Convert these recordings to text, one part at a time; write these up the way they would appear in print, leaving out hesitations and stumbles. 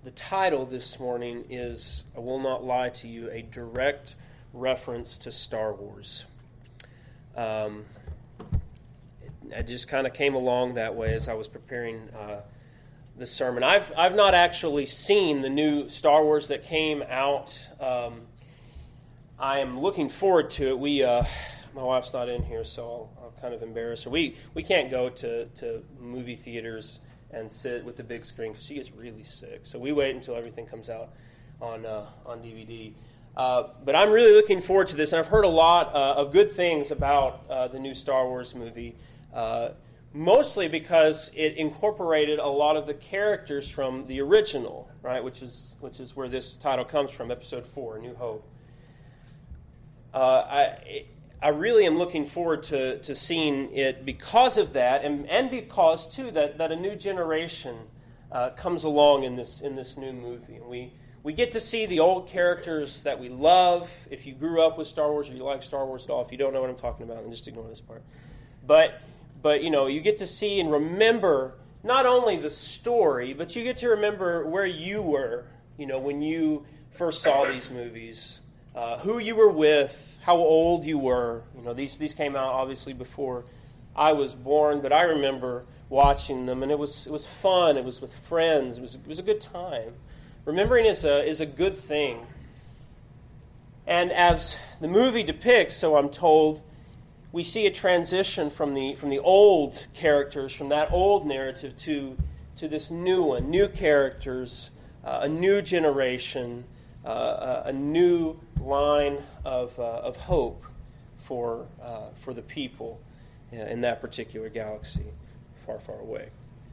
The title this morning is, I will not lie to you, a direct reference to Star Wars. It just kind of came along that way as I was preparing the sermon. I've not actually seen the new Star Wars that came out. I am looking forward to it. My wife's not in here, so I'll kind of embarrass her. We can't go to movie theaters and sit with the big screen because she gets really sick. So we wait until everything comes out on DVD. But I'm really looking forward to this, and I've heard a lot of good things about the new Star Wars movie, mostly because it incorporated a lot of the characters from the original, right? Which is where this title comes from, Episode 4, A New Hope. I really am looking forward to seeing it because of that, and because, too, that a new generation comes along in this new movie. And we get to see the old characters that we love. If you grew up with Star Wars or you like Star Wars at all, if you don't know what I'm talking about, then just ignore this part. But you get to see and remember not only the story, but you get to remember where you were, when you first saw these movies, who you were with, how old you were. These came out obviously before I was born, but I remember watching them, and it was fun. It was with friends. It was a good time. Remembering is a good thing. And as the movie depicts, so I'm told, we see a transition from the old characters, from that old narrative to this new one, new characters, a new generation, a new line of hope for the people in that particular galaxy, far, far away.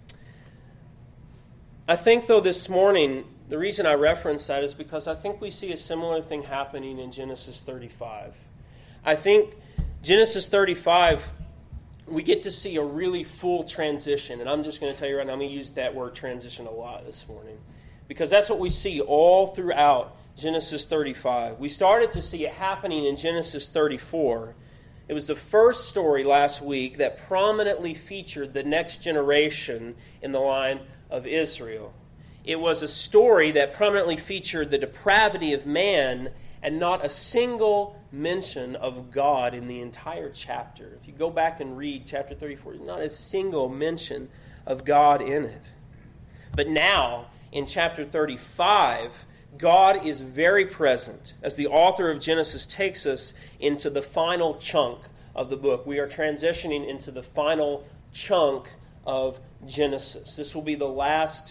I think, though, this morning, the reason I reference that is because I think we see a similar thing happening in Genesis 35. I think Genesis 35, we get to see a really full transition, and I'm just going to tell you right now, I'm going to use that word transition a lot this morning, because that's what we see all throughout Genesis 35. We started to see it happening in Genesis 34. It was the first story last week that prominently featured the next generation in the line of Israel. It was a story that prominently featured the depravity of man and not a single mention of God in the entire chapter. If you go back and read chapter 34, there's not a single mention of God in it. But now, in chapter 35, God is very present as the author of Genesis takes us into the final chunk of the book. We are transitioning into the final chunk of Genesis. This will be the last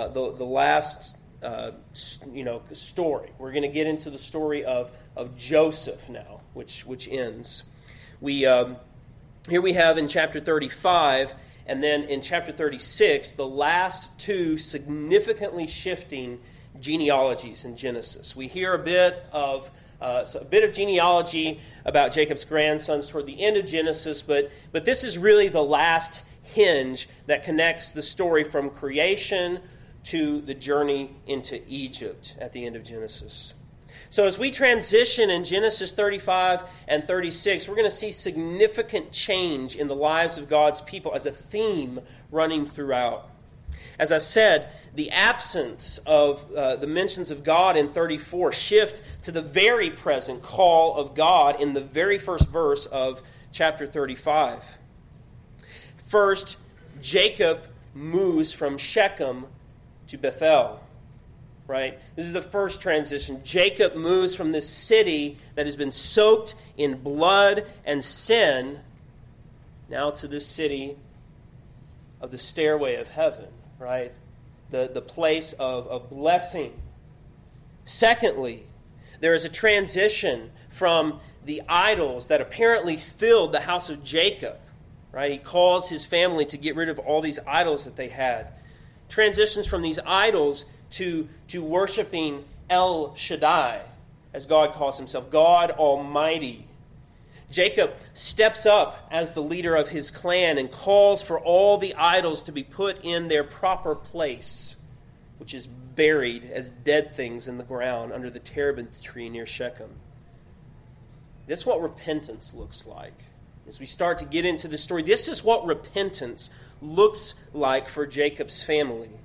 story. We're going to get into the story of Joseph now, which ends. Here we have in chapter 35, and then in chapter 36, the last two significantly shifting genealogies in Genesis. We hear a bit of genealogy about Jacob's grandsons toward the end of Genesis, but this is really the last hinge that connects the story from creation to the journey into Egypt at the end of Genesis. So as we transition in Genesis 35 and 36, we're going to see significant change in the lives of God's people as a theme running throughout. As I said, the absence of the mentions of God in 34 shift to the very present call of God in the very first verse of chapter 35. First, Jacob moves from Shechem to Bethel. Right? This is the first transition. Jacob moves from this city that has been soaked in blood and sin now to this city of the stairway of heaven, right? The place of blessing. Secondly, there is a transition from the idols that apparently filled the house of Jacob, right? He calls his family to get rid of all these idols that they had. Transitions from these idols to worshiping El Shaddai, as God calls himself, God Almighty. Jacob steps up as the leader of his clan and calls for all the idols to be put in their proper place, which is buried as dead things in the ground under the terebinth tree near Shechem. This is what repentance looks like. As we start to get into the story, this is what repentance looks like for Jacob's family.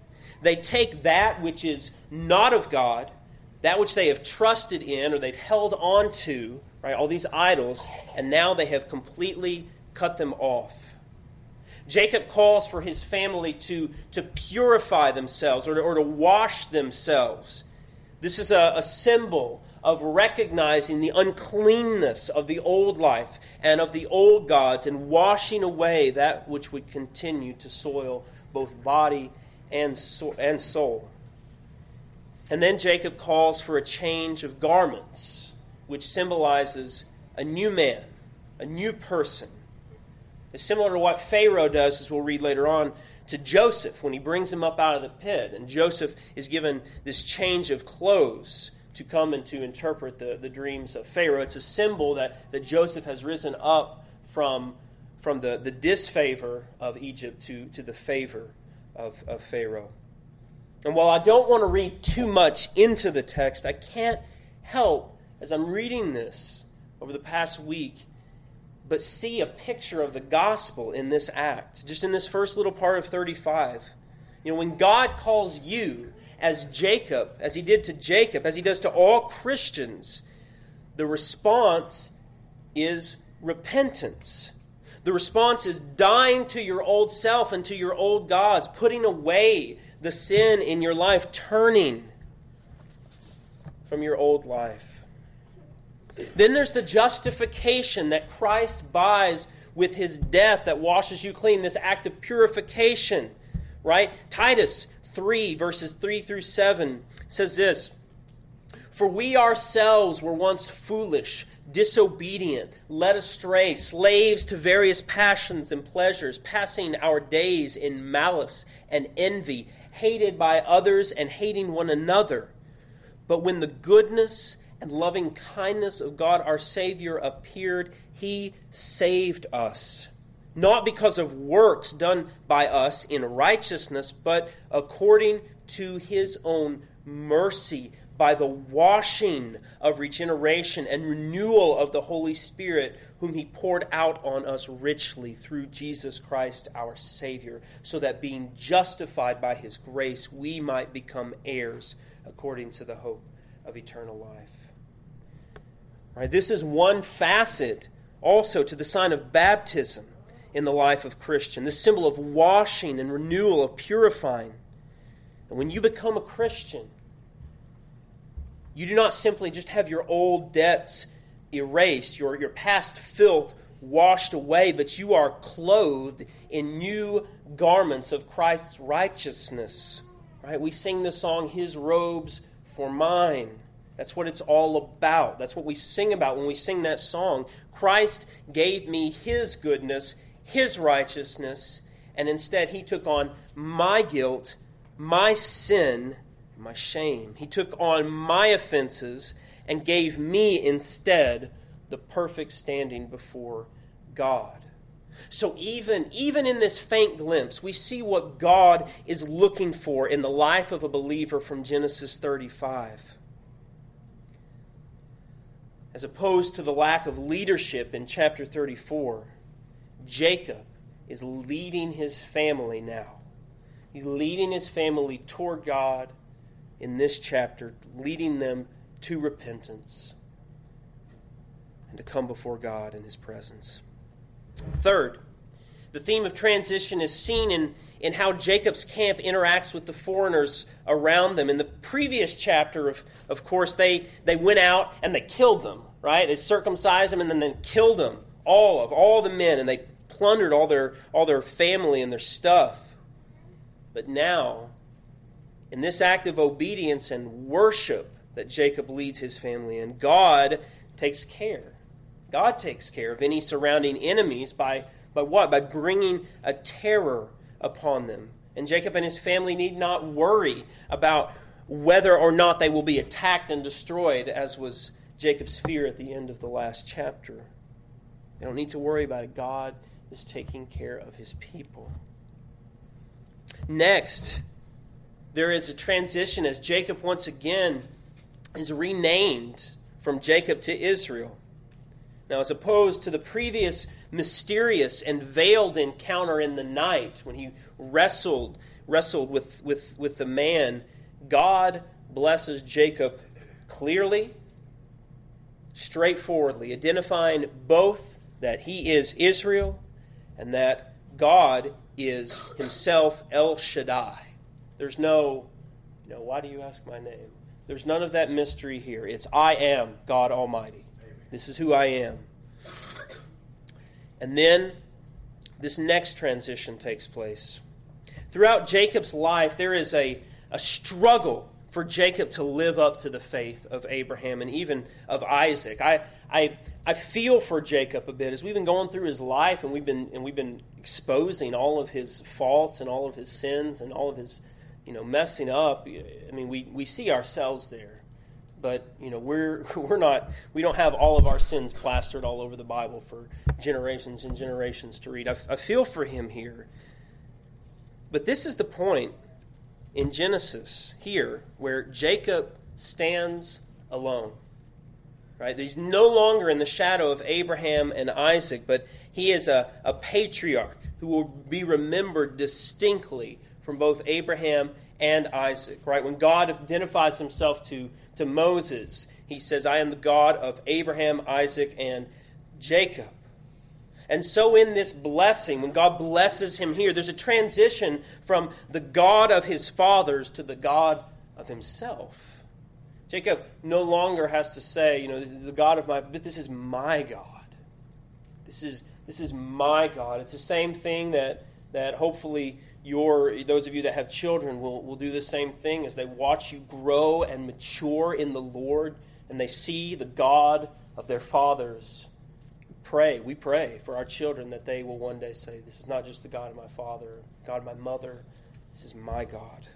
They take that which is not of God, that which they have trusted in or they've held on to, right, all these idols, and now they have completely cut them off. Jacob calls for his family to purify themselves or to wash themselves. This is a symbol of recognizing the uncleanness of the old life and of the old gods and washing away that which would continue to soil both body and soul. And then Jacob calls for a change of garments, which symbolizes a new man, a new person. It's similar to what Pharaoh does, as we'll read later on, to Joseph when he brings him up out of the pit. And Joseph is given this change of clothes to come and to interpret the dreams of Pharaoh. It's a symbol that Joseph has risen up from the disfavor of Egypt to the favor of Pharaoh. And while I don't want to read too much into the text, I can't help, as I'm reading this over the past week, but see a picture of the gospel in this act, just in this first little part of 35. When God calls you as Jacob, as he did to Jacob, as he does to all Christians, the response is repentance. The response is dying to your old self and to your old gods, putting away the sin in your life, turning from your old life. Then there's the justification that Christ buys with his death that washes you clean, this act of purification, right? Titus 3, verses 3 through 7 says this, "For we ourselves were once foolish, disobedient, led astray, slaves to various passions and pleasures, passing our days in malice and envy, hated by others and hating one another. But when the goodness and loving kindness of God our Savior appeared, he saved us, not because of works done by us in righteousness, but according to his own mercy, by the washing of regeneration and renewal of the Holy Spirit, whom he poured out on us richly through Jesus Christ our Savior, so that being justified by his grace, we might become heirs according to the hope of eternal life." Right, this is one facet also to the sign of baptism in the life of Christian, this symbol of washing and renewal, of purifying. And when you become a Christian, you do not simply just have your old debts erased, your past filth washed away, but you are clothed in new garments of Christ's righteousness. Right? We sing the song, "His robes for mine." That's what it's all about. That's what we sing about when we sing that song. Christ gave me his goodness, his righteousness, and instead he took on my guilt, my sin, my shame. He took on my offenses and gave me instead the perfect standing before God. So even in this faint glimpse, we see what God is looking for in the life of a believer from Genesis 35. As opposed to the lack of leadership in chapter 34, Jacob is leading his family now. He's leading his family toward God in this chapter, leading them to repentance and to come before God in his presence. Third, the theme of transition is seen in how Jacob's camp interacts with the foreigners around them. In the previous chapter, of course, they went out and they killed them, right? They circumcised them and then they killed them, all the men, and they plundered all their family and their stuff. But now, in this act of obedience and worship that Jacob leads his family in, God takes care. God takes care of any surrounding enemies by what? By bringing a terror upon them. And Jacob and his family need not worry about whether or not they will be attacked and destroyed, as was Jacob's fear at the end of the last chapter. They don't need to worry about it. God is taking care of his people. Next, there is a transition as Jacob once again is renamed from Jacob to Israel. Now, as opposed to the previous mysterious and veiled encounter in the night when he wrestled wrestled with the man, God blesses Jacob clearly, straightforwardly, identifying both that he is Israel and that God is himself El Shaddai. There's no, why do you ask my name? There's none of that mystery here. It's I am God Almighty. This is who I am. And then this next transition takes place. Throughout Jacob's life, there is a struggle for Jacob to live up to the faith of Abraham and even of Isaac. I feel for Jacob a bit as we've been going through his life and we've been exposing all of his faults and all of his sins and all of his messing up. I mean, we see ourselves there, but we don't have all of our sins plastered all over the Bible for generations and generations to read. I feel for him here, but this is the point in Genesis here where Jacob stands alone. Right? He's no longer in the shadow of Abraham and Isaac, but he is a patriarch who will be remembered distinctly from both Abraham and Isaac. Right? When God identifies himself to Moses, he says, I am the God of Abraham, Isaac, and Jacob. And so in this blessing, when God blesses him here, there's a transition from the God of his fathers to the God of himself. Jacob no longer has to say, the God of but this is my God. This is my God. It's the same thing that hopefully those of you that have children will do the same thing as they watch you grow and mature in the Lord and they see the God of their fathers. We pray for our children that they will one day say, this is not just the God of my father, God of my mother, this is my God.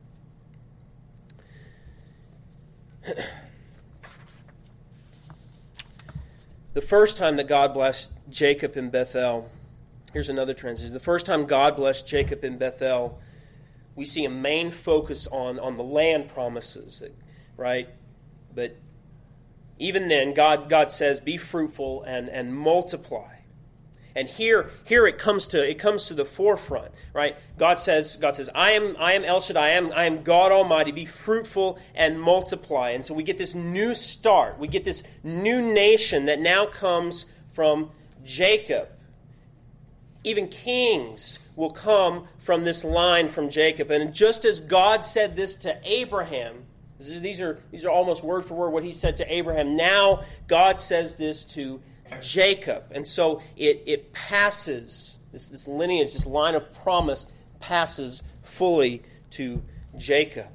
The first time that God blessed Jacob in Bethel, here's another transition. The first time God blessed Jacob in Bethel, we see a main focus on the land promises, right? But even then, God says, "Be fruitful and multiply." And here it comes to the forefront, right? God says, "I am El Shaddai. I am God Almighty. Be fruitful and multiply." And so we get this new start. We get this new nation that now comes from Jacob. Even kings will come from this line from Jacob. And just as God said this to Abraham, these are almost word for word what he said to Abraham. Now God says this to Jacob. And so it passes, this lineage, this line of promise passes fully to Jacob.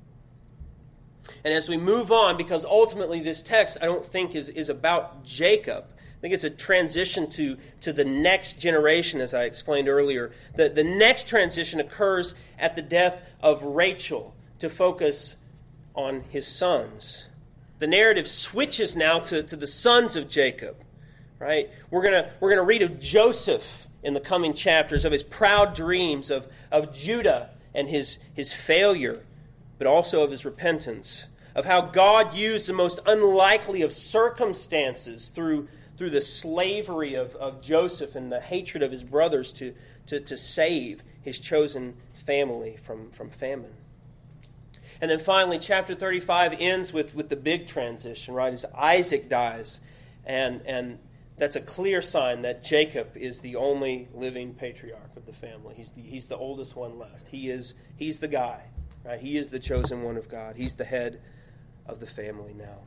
And as we move on, because ultimately this text I don't think is about Jacob. I think it's a transition to the next generation, as I explained earlier. The next transition occurs at the death of Rachel to focus on his sons. The narrative switches now to the sons of Jacob. Right? We're gonna read of Joseph in the coming chapters, of his proud dreams, of Judah and his failure, but also of his repentance, of how God used the most unlikely of circumstances through the slavery of Joseph and the hatred of his brothers to save his chosen family from famine. And then finally, chapter 35 ends with the big transition, right? As Isaac dies, and that's a clear sign that Jacob is the only living patriarch of the family. He's the oldest one left. He's the guy, right? He is the chosen one of God. He's the head of the family now.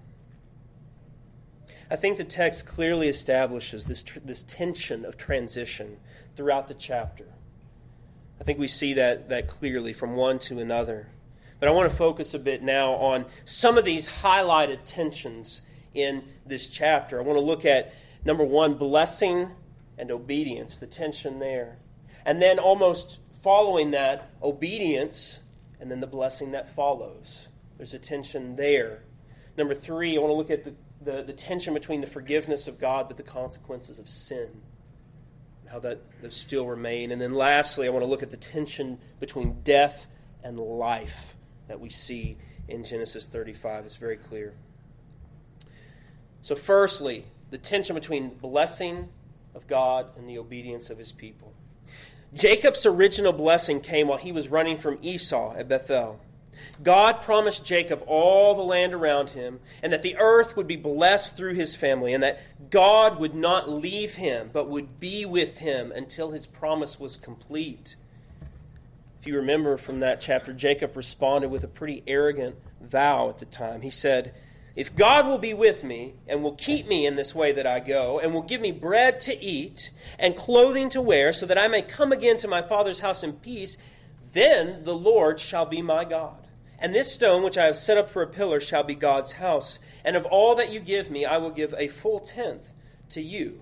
I think the text clearly establishes this tension of transition throughout the chapter. I think we see that clearly from one to another. But I want to focus a bit now on some of these highlighted tensions in this chapter. I want to look at, number one, blessing and obedience, the tension there. And then almost following that, obedience, and then the blessing that follows. There's a tension there. Number three, I want to look at the tension between the forgiveness of God but the consequences of sin, and how that those still remain. And then lastly, I want to look at the tension between death and life that we see in Genesis 35. It's very clear. So firstly, the tension between blessing of God and the obedience of his people. Jacob's original blessing came while he was running from Esau at Bethel. God promised Jacob all the land around him, and that the earth would be blessed through his family, and that God would not leave him, but would be with him until his promise was complete. If you remember from that chapter, Jacob responded with a pretty arrogant vow at the time. He said, "If God will be with me and will keep me in this way that I go, and will give me bread to eat and clothing to wear, so that I may come again to my father's house in peace, then the Lord shall be my God. And this stone which I have set up for a pillar shall be God's house. And of all that you give me, I will give a full tenth to you."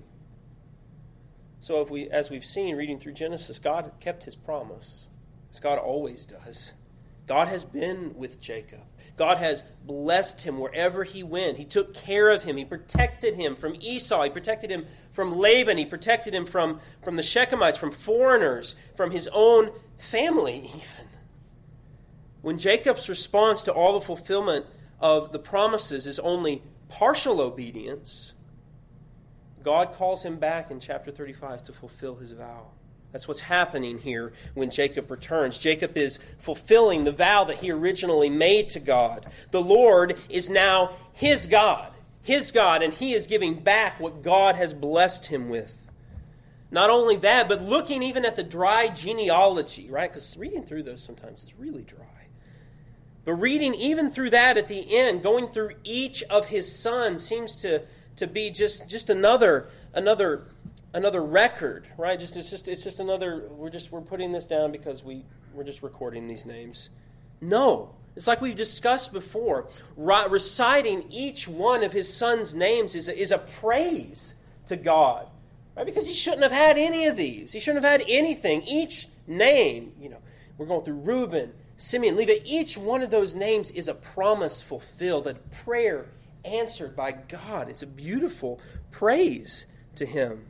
So as we've seen reading through Genesis, God kept his promise, as God always does. God has been with Jacob. God has blessed him wherever he went. He took care of him. He protected him from Esau. He protected him from Laban. He protected him from the Shechemites, from foreigners, from his own family even. When Jacob's response to all the fulfillment of the promises is only partial obedience, God calls him back in chapter 35 to fulfill his vow. That's what's happening here when Jacob returns. Jacob is fulfilling the vow that he originally made to God. The Lord is now his God, and he is giving back what God has blessed him with. Not only that, but looking even at the dry genealogy, right? Because reading through those sometimes is really dry. But reading even through that at the end, going through each of his sons seems to be just another record, right? It's just another. We're putting this down because we're just recording these names. No, it's like we've discussed before. Reciting each one of his sons' names is a praise to God, right? Because he shouldn't have had any of these. He shouldn't have had anything. Each name, we're going through Reuben, Simeon, Levi, each one of those names is a promise fulfilled, a prayer answered by God. It's a beautiful praise to him.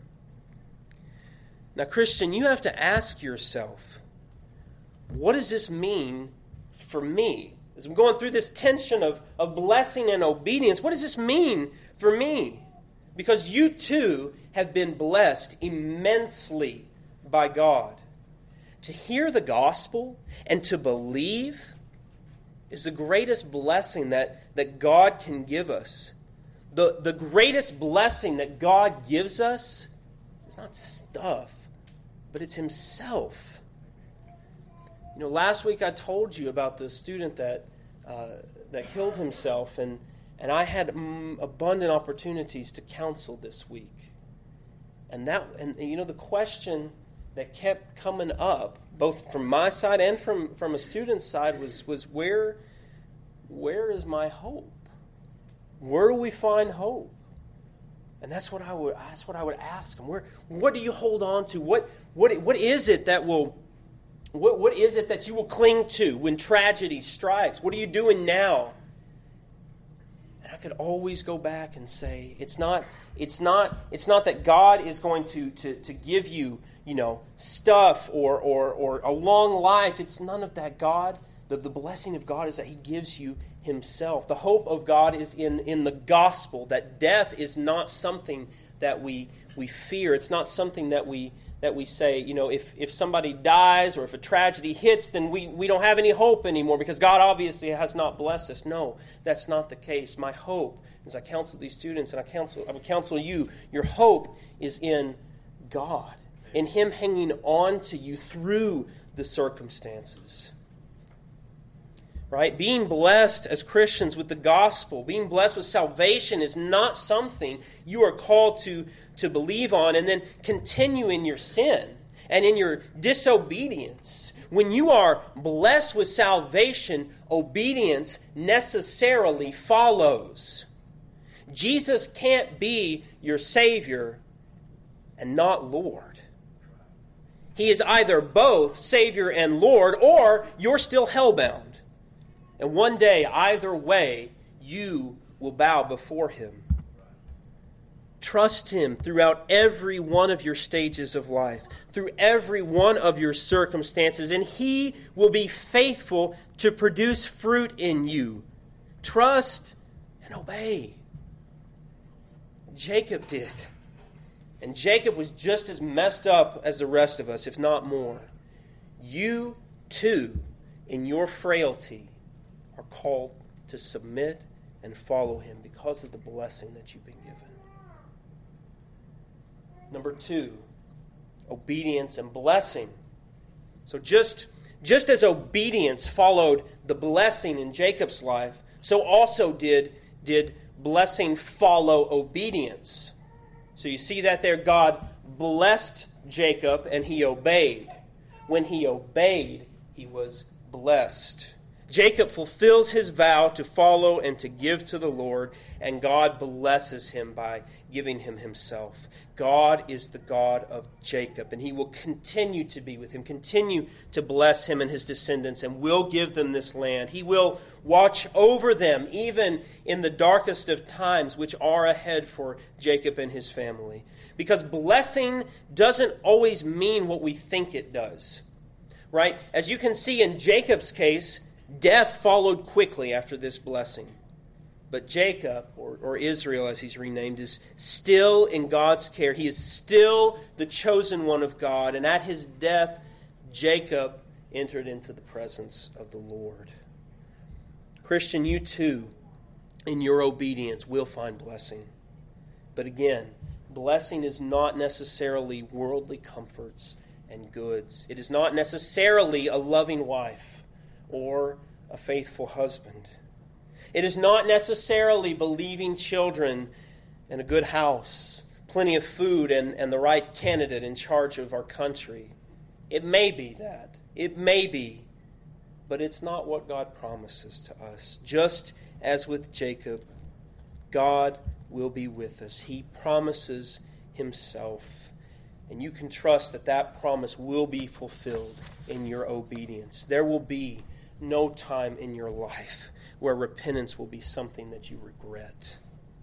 Now, Christian, you have to ask yourself, what does this mean for me? As I'm going through this tension of blessing and obedience, what does this mean for me? Because you too have been blessed immensely by God. To hear the gospel and to believe is the greatest blessing that God can give us. The greatest blessing that God gives us is not stuff, but it's himself. Last week I told you about the student that killed himself, and I had abundant opportunities to counsel this week. And the question that kept coming up, both from my side and from a student's side, was where is my hope? Where do we find hope? And that's what I would ask them. What do you hold on to? What is it that will? What is it that you will cling to when tragedy strikes? What are you doing now? And I could always go back and say, it's not that God is going to give you, stuff or a long life. It's none of that. God, the blessing of God is that he gives you himself. The hope of God is in the gospel, that death is not something that we fear. It's not something that we say, if somebody dies or if a tragedy hits, then we don't have any hope anymore because God obviously has not blessed us. No, that's not the case. My hope, as I counsel these students and I would counsel you, your hope is in God, in him hanging on to you through the circumstances. Right? Being blessed as Christians with the gospel, being blessed with salvation is not something you are called to believe on and then continue in your sin and in your disobedience. When you are blessed with salvation, obedience necessarily follows. Jesus can't be your Savior and not Lord. He is either both Savior and Lord, or you're still hellbound. And one day, either way, you will bow before him. Trust him throughout every one of your stages of life, through every one of your circumstances, and he will be faithful to produce fruit in you. Trust and obey. Jacob did. and Jacob was just as messed up as the rest of us, if not more, you too, in your frailty, are called to submit and follow him because of the blessing that you've been given. Number 2, obedience and blessing. So just as obedience followed the blessing in Jacob's life, so also did blessing follow obedience. So you see that there, God blessed Jacob and he obeyed. When he obeyed, he was blessed. Jacob fulfills his vow to follow and to give to the Lord, and God blesses him by giving him himself. God is the God of Jacob, and he will continue to be with him, continue to bless him and his descendants, and will give them this land. He will watch over them, even in the darkest of times, which are ahead for Jacob and his family. Because blessing doesn't always mean what we think it does. Right? As you can see in Jacob's case, death followed quickly after this blessing. But Jacob, or Israel as he's renamed, is still in God's care. He is still the chosen one of God. And at his death, Jacob entered into the presence of the Lord. Christian, you too, in your obedience, will find blessing. But again, blessing is not necessarily worldly comforts and goods. It is not necessarily a loving wife or a faithful husband. It is not necessarily believing children and a good house, plenty of food, and the right candidate in charge of our country. It may be that. It may be. But it's not what God promises to us. Just as with Jacob, God will be with us. He promises himself. And you can trust that that promise will be fulfilled in your obedience. There will be no time in your life where repentance will be something that you regret.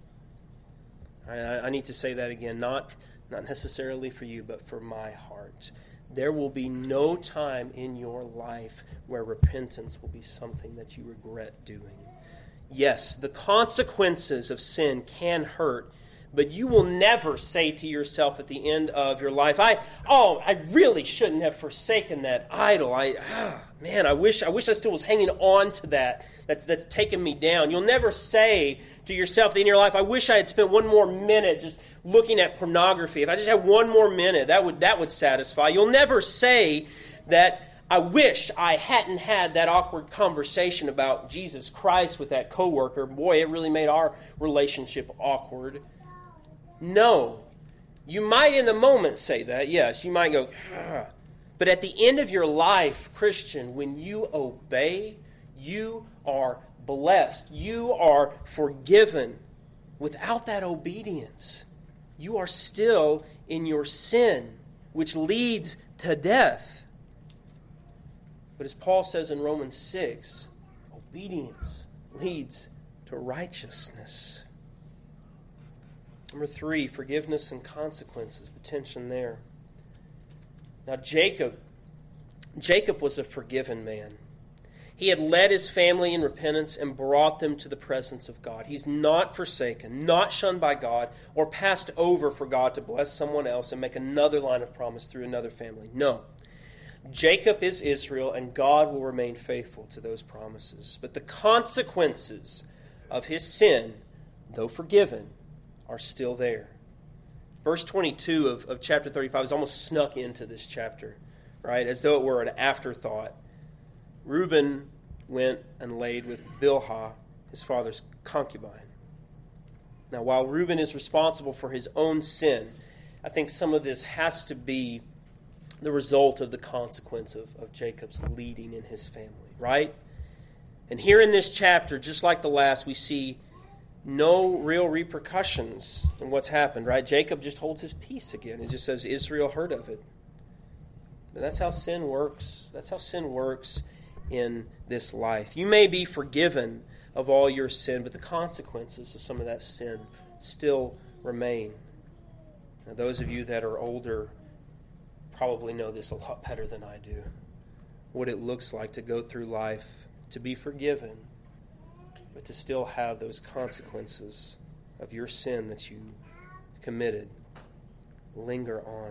I need to say that again, not necessarily for you, but for my heart. There will be no time in your life where repentance will be something that you regret doing. Yes, the consequences of sin can hurt, but you will never say to yourself at the end of your life, I really shouldn't have forsaken that idol. I wish I still was hanging on to that. That's taken me down. You'll never say to yourself at the end of your life, I wish I had spent one more minute just looking at pornography. If I just had one more minute, that would satisfy. You'll never say that I wish I hadn't had that awkward conversation about Jesus Christ with that coworker. Boy, it really made our relationship awkward. No. You might in the moment say that, yes. You might go, but at the end of your life, Christian, when you obey, you are blessed. You are forgiven. Without that obedience, you are still in your sin, which leads to death. But as Paul says in Romans 6, obedience leads to righteousness. Number 3, forgiveness and consequences, the tension there. Now Jacob was a forgiven man. He had led his family in repentance and brought them to the presence of God. He's not forsaken, not shunned by God, or passed over for God to bless someone else and make another line of promise through another family. No. Jacob is Israel, and God will remain faithful to those promises. But the consequences of his sin, though forgiven, are still there. Verse 22 of chapter 35 is almost snuck into this chapter, right? As though it were an afterthought. Reuben went and laid with Bilhah, his father's concubine. Now, while Reuben is responsible for his own sin, I think some of this has to be the result of the consequence of Jacob's leading in his family, right? And here in this chapter, just like the last, we see no real repercussions in what's happened, right? Jacob just holds his peace again. It just says Israel heard of it. And that's how sin works. That's how sin works in this life. You may be forgiven of all your sin, but the consequences of some of that sin still remain. Now, those of you that are older probably know this a lot better than I do. What it looks like to go through life, to be forgiven, but to still have those consequences of your sin that you committed linger on.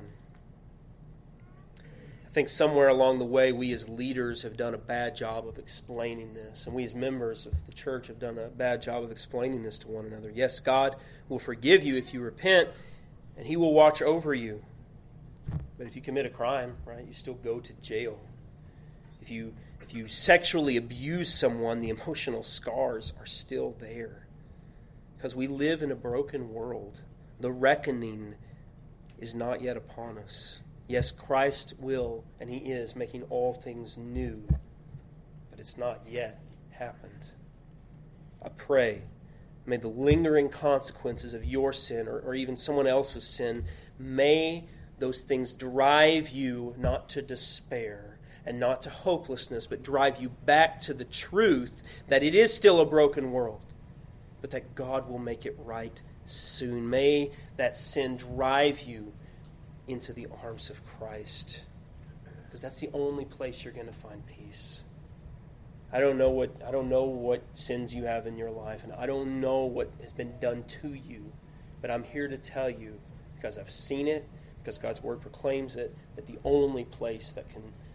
I think somewhere along the way, we as leaders have done a bad job of explaining this, and we as members of the church have done a bad job of explaining this to one another. Yes, God will forgive you if you repent, and He will watch over you. But if you commit a crime, right, you still go to jail. If you sexually abuse someone, the emotional scars are still there. Because we live in a broken world. The reckoning is not yet upon us. Yes, Christ will, and He is, making all things new. But it's not yet happened. I pray, may the lingering consequences of your sin, or even someone else's sin, may those things drive you not to despair and not to hopelessness, but drive you back to the truth that it is still a broken world, but that God will make it right soon. May that sin drive you into the arms of Christ, because that's the only place you're going to find peace. I don't know what sins you have in your life, and I don't know what has been done to you, but I'm here to tell you, because I've seen it, because God's Word proclaims it, that the only place that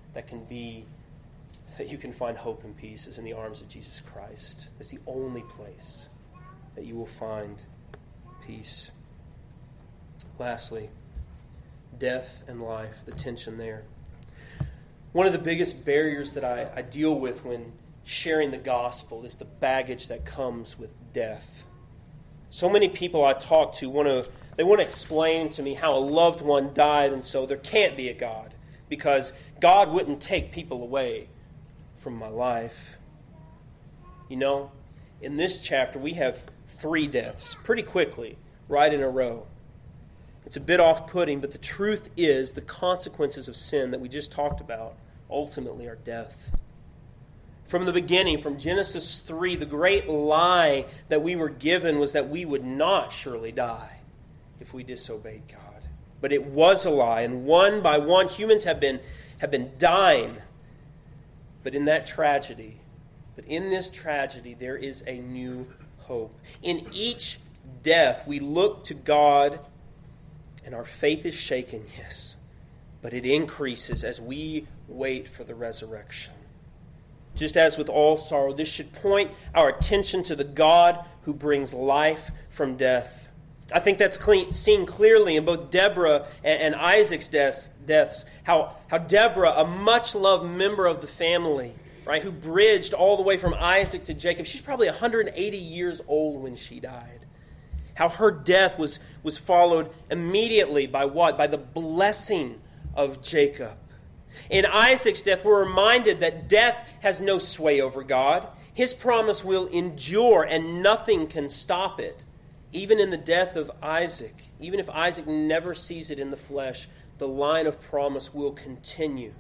you can find hope and peace is in the arms of Jesus Christ. It's the only place that you will find peace. Lastly, death and life, the tension there. One of the biggest barriers that I deal with when sharing the gospel is the baggage that comes with death. So many people I talk to want to explain to me how a loved one died, and so there can't be a God, because God wouldn't take people away from my life. You know, in this chapter we have 3 deaths pretty quickly, right in a row. It's a bit off-putting, but the truth is the consequences of sin that we just talked about ultimately are death. From the beginning, from Genesis 3, the great lie that we were given was that we would not surely die if we disobeyed God. But it was a lie, and one by one humans have been dying. But in this tragedy, there is a new hope. In each death, we look to God, and our faith is shaken, yes, but it increases as we wait for the resurrection. Just as with all sorrow, this should point our attention to the God who brings life from death. I think that's seen clearly in both Deborah and Isaac's deaths. How Deborah, a much-loved member of the family, right, who bridged all the way from Isaac to Jacob, she's probably 180 years old when she died. How her death was followed immediately by what? By the blessing of Jacob. In Isaac's death, we're reminded that death has no sway over God. His promise will endure, and nothing can stop it. Even in the death of Isaac, even if Isaac never sees it in the flesh, the line of promise will continue.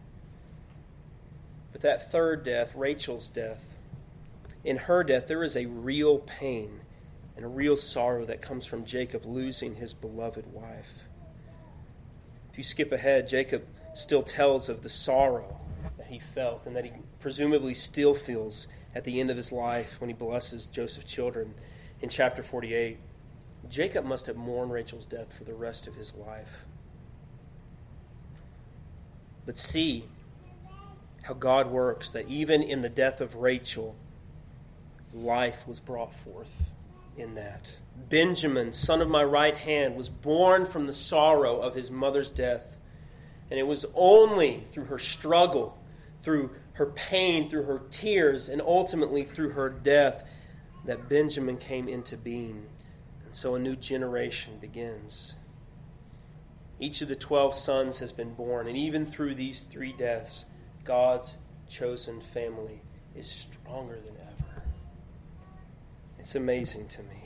But that third death, Rachel's death, in her death, there is a real pain and a real sorrow that comes from Jacob losing his beloved wife. If you skip ahead, Jacob still tells of the sorrow that he felt and that he presumably still feels at the end of his life when he blesses Joseph's children in chapter 48. Jacob must have mourned Rachel's death for the rest of his life. But see how God works, that even in the death of Rachel, life was brought forth in that. Benjamin, son of my right hand, was born from the sorrow of his mother's death. And it was only through her struggle, through her pain, through her tears, and ultimately through her death that Benjamin came into being. And so a new generation begins. Each of the 12 sons has been born, and even through these 3 deaths, God's chosen family is stronger than ever. It's amazing to me.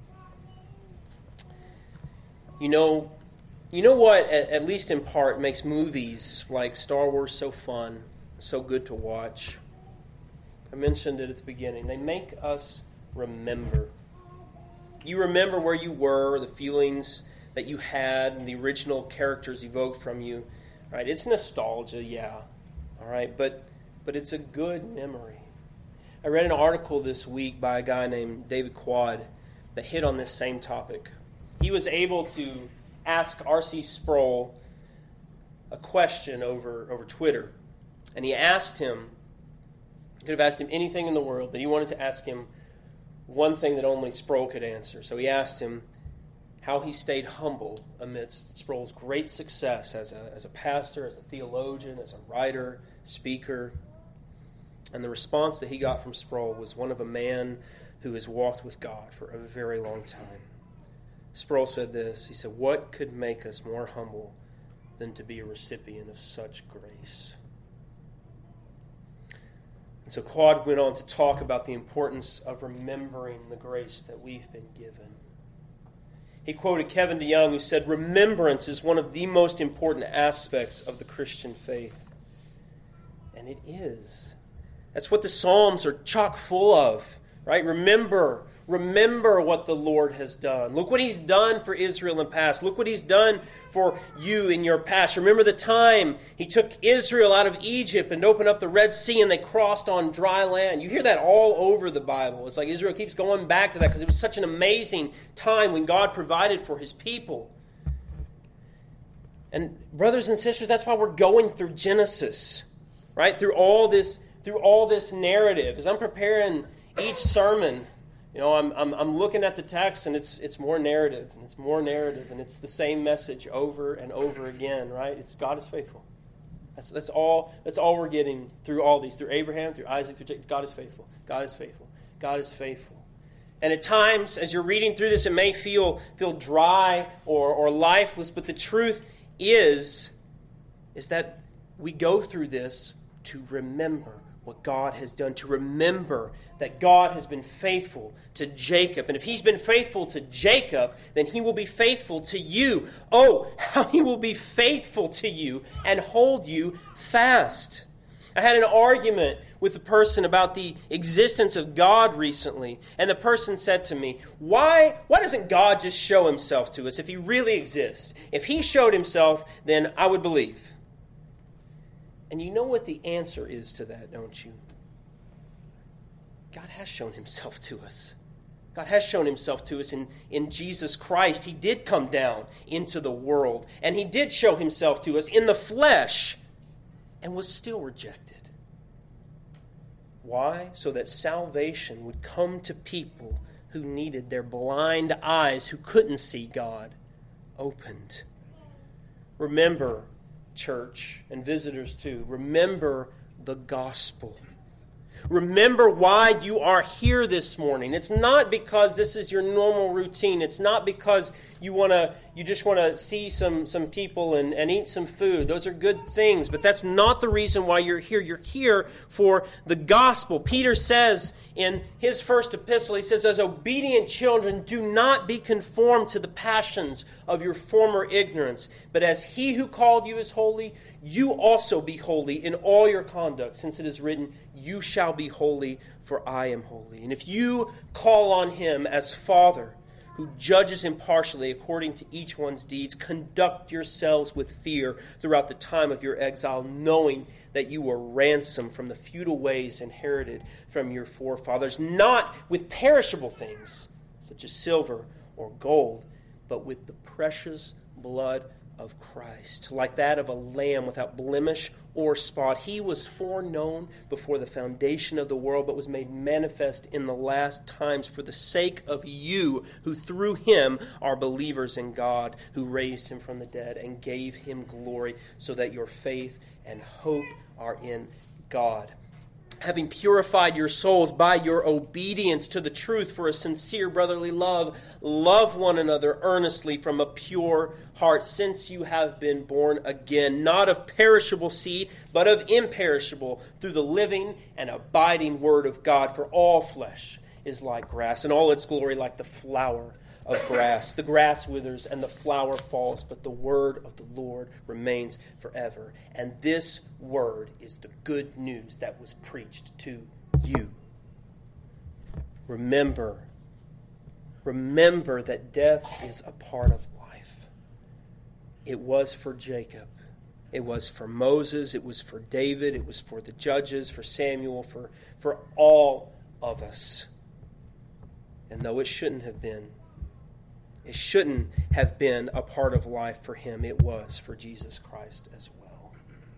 You know what, at least in part, makes movies like Star Wars so fun, so good to watch? I mentioned it at the beginning. They make us remember. You remember where you were, the feelings that you had, and the original characters evoked from you. Right? It's nostalgia, yeah. All right, but it's a good memory. I read an article this week by a guy named David Quad that hit on this same topic. He was able to ask R.C. Sproul a question over Twitter. And he asked him, he could have asked him anything in the world, but he wanted to ask him one thing that only Sproul could answer. So he asked him how he stayed humble amidst Sproul's great success as a pastor, as a theologian, as a writer, speaker. And the response that he got from Sproul was one of a man who has walked with God for a very long time. Sproul said this. He said, "What could make us more humble than to be a recipient of such grace?" And so Claude went on to talk about the importance of remembering the grace that we've been given. He quoted Kevin DeYoung, who said, "Remembrance is one of the most important aspects of the Christian faith." And it is. That's what the Psalms are chock full of, right? Remember what the Lord has done. Look what He's done for Israel in the past. Look what He's done for you in your past. Remember the time He took Israel out of Egypt and opened up the Red Sea and they crossed on dry land. You hear that all over the Bible. It's like Israel keeps going back to that because it was such an amazing time when God provided for His people. And brothers and sisters, that's why we're going through Genesis, right? Through all this narrative. As I'm preparing each sermon, I'm looking at the text, and it's more narrative, and it's more narrative, and it's the same message over and over again, right? It's God is faithful. That's all we're getting through all these, through Abraham, through Isaac, through Jacob. God is faithful. God is faithful. God is faithful. And at times, as you're reading through this, it may feel dry or lifeless, but the truth is that we go through this to remember what God has done, to remember that God has been faithful to Jacob. And if He's been faithful to Jacob, then He will be faithful to you. Oh, how He will be faithful to you and hold you fast. I had an argument with a person about the existence of God recently, and the person said to me, why doesn't God just show Himself to us if He really exists? If He showed Himself, then I would believe. And you know what the answer is to that, don't you? God has shown Himself to us. God has shown Himself to us in Jesus Christ. He did come down into the world, and He did show Himself to us in the flesh, and was still rejected. Why? So that salvation would come to people who needed their blind eyes, who couldn't see God, opened. Remember, church, and visitors too, remember the gospel. Remember why you are here this morning. It's not because this is your normal routine. It's not because you just want to see some people and eat some food. Those are good things, but that's not the reason why you're here. You're here for the gospel. Peter says in his first epistle, he says, "As obedient children, do not be conformed to the passions of your former ignorance, but as He who called you is holy, you also be holy in all your conduct, since it is written, 'You shall be holy, for I am holy.'" And if you call on Him as Father, who judges impartially according to each one's deeds, conduct yourselves with fear throughout the time of your exile, knowing that you were ransomed from the futile ways inherited from your forefathers, not with perishable things, such as silver or gold, but with the precious blood of Christ, like that of a lamb without blemish or spot. He was foreknown before the foundation of the world, but was made manifest in the last times for the sake of you, who through Him are believers in God, who raised Him from the dead and gave Him glory, so that your faith and hope are in God. Having purified your souls by your obedience to the truth for a sincere brotherly love, love one another earnestly from a pure heart, since you have been born again, not of perishable seed, but of imperishable, through the living and abiding Word of God. For all flesh is like grass, and all its glory like the flower of grass. The grass withers and the flower falls, but the word of the Lord remains forever. And this word is the good news that was preached to you. Remember that death is a part of life. It was for Jacob. It was for Moses. It was for David. It was for the judges, for Samuel, for all of us. And though it shouldn't have been, It shouldn't have been a part of life for him. It was for Jesus Christ as well.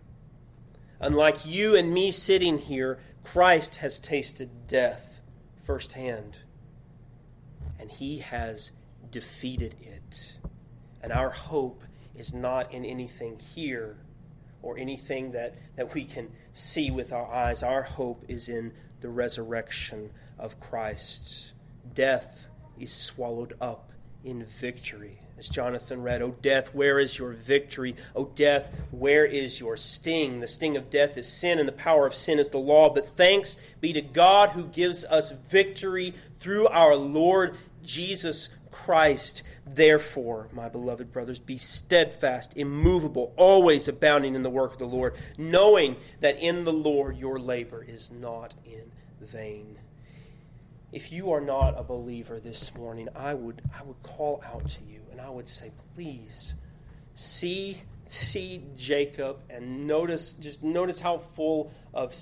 Unlike you and me sitting here, Christ has tasted death firsthand. And he has defeated it. And our hope is not in anything here or anything that we can see with our eyes. Our hope is in the resurrection of Christ. Death is swallowed up in victory. As Jonathan read, "O death, where is your victory? O death, where is your sting? The sting of death is sin, and the power of sin is the law. But thanks be to God who gives us victory through our Lord Jesus Christ. Therefore, my beloved brothers, be steadfast, immovable, always abounding in the work of the Lord, knowing that in the Lord your labor is not in vain." If you are not a believer this morning, I would call out to you and I would say, please see Jacob and notice how full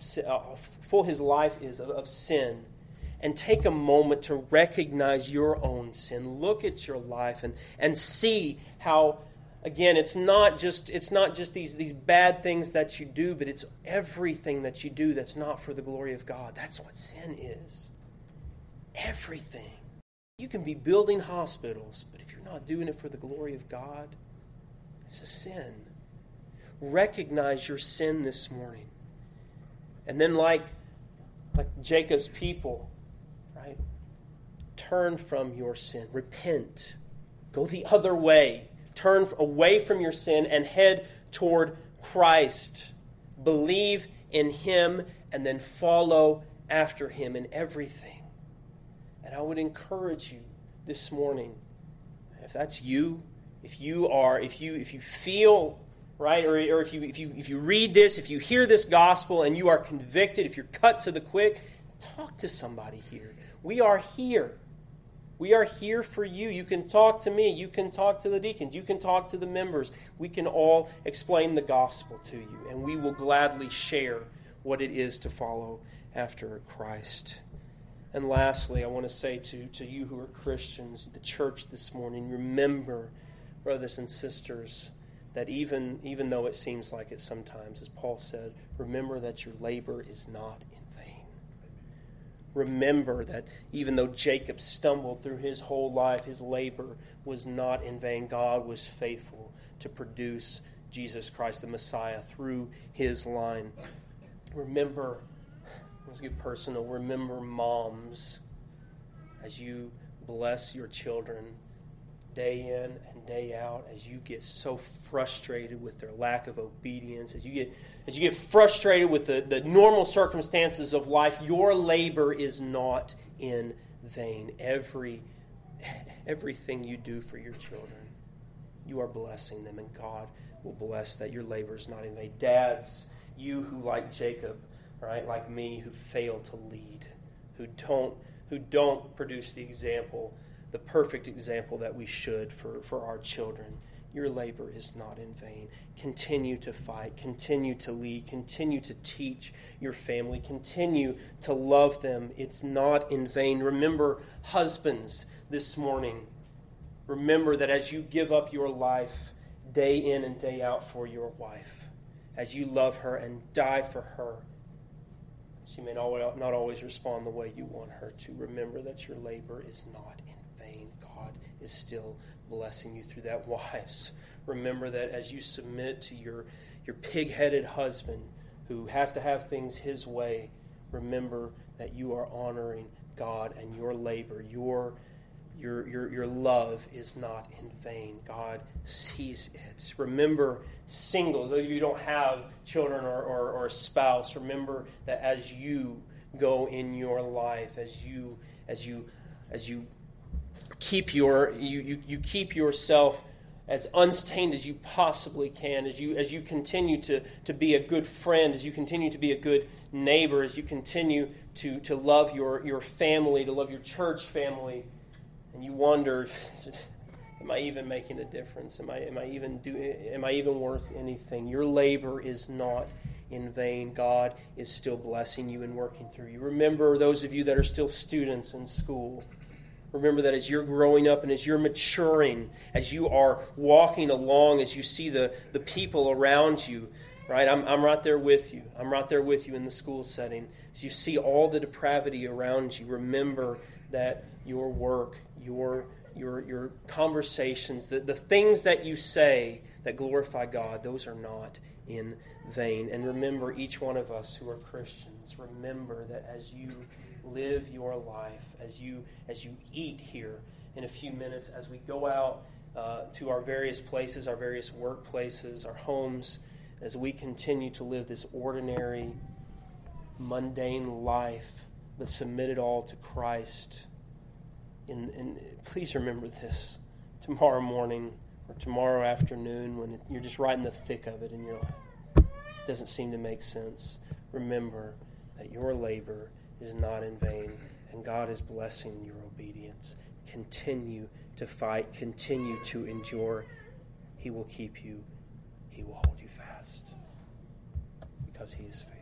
his life is of sin, and take a moment to recognize your own sin. Look at your life and see how, again, it's not just these bad things that you do, but it's everything that you do that's not for the glory of God. That's what sin is. Everything. You can be building hospitals, but if you're not doing it for the glory of God, it's a sin. Recognize your sin this morning. And then like Jacob's people, right? Turn from your sin. Repent. Go the other way. Turn away from your sin and head toward Christ. Believe in him and then follow after him in everything. And I would encourage you this morning, if that's you, if you feel right, or if you read this, if you hear this gospel and you are convicted, if you're cut to the quick, talk to somebody here. We are here. We are here for you. You can talk to me. You can talk to the deacons. You can talk to the members. We can all explain the gospel to you, and we will gladly share what it is to follow after Christ. And lastly, I want to say to you who are Christians, the church this morning, remember, brothers and sisters, that even though it seems like it sometimes, as Paul said, remember that your labor is not in vain. Remember that even though Jacob stumbled through his whole life, his labor was not in vain. God was faithful to produce Jesus Christ, the Messiah, through his line. Remember, let's get personal. Remember, moms, as you bless your children day in and day out, as you get so frustrated with their lack of obedience, as you get frustrated with the normal circumstances of life, your labor is not in vain. Everything you do for your children, you are blessing them, and God will bless that. Your labor is not in vain. Dads, you who, like Jacob, right, like me, who fail to lead, who don't produce the example, the perfect example that we should for our children. Your labor is not in vain. Continue to fight, continue to lead, continue to teach your family, continue to love them. It's not in vain. Remember, husbands, this morning, remember that as you give up your life day in and day out for your wife, as you love her and die for her, she may not always respond the way you want her to. Remember that your labor is not in vain. God is still blessing you through that. Wives, remember that as you submit to your pig-headed husband who has to have things his way, remember that you are honoring God, and your labor, your love is not in vain. God sees it. Remember, singles, if you don't have children or a spouse, remember that as you go in your life, as you keep you keep yourself as unstained as you possibly can, as you continue to be a good friend, as you continue to be a good neighbor, as you continue to love your family, to love your church family. And you wonder, am I even making a difference? Am I even worth anything? Your labor is not in vain. God is still blessing you and working through you. Remember, those of you that are still students in school, Remember that as you're growing up and as you're maturing, as you are walking along, as you see the people around you, right? I'm right there with you. I'm right there with you in the school setting. As you see all the depravity around you, remember that your work, your conversations, the things that you say that glorify God, those are not in vain. And remember, each one of us who are Christians, remember that as you live your life, as you eat here in a few minutes, as we go out to our various places, our various workplaces, our homes, as we continue to live this ordinary, mundane life, but submit it all to Christ. And please remember this tomorrow morning or tomorrow afternoon when you're just right in the thick of it and you're like, it doesn't seem to make sense. Remember that your labor is not in vain, and God is blessing your obedience. Continue to fight. Continue to endure. He will keep you. He will hold you fast because He is faithful.